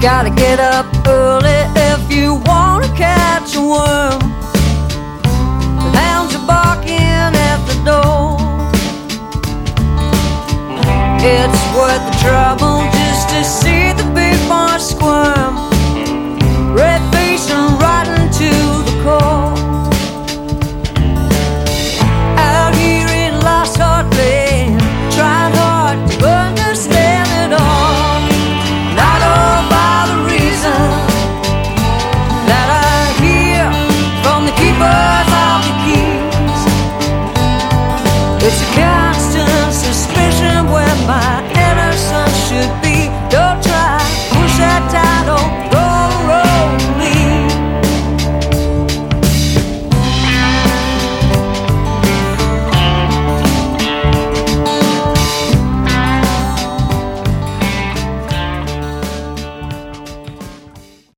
Gotta get up early if you wanna catch a worm. The hounds are barking at the door. It's worth the trouble just to see the big boy squirm. Red face and rotten to the core. Out here in Lost Heart Lane, trying hard to understand it all. Not all by the reason that I hear from the keepers of the keys. It's a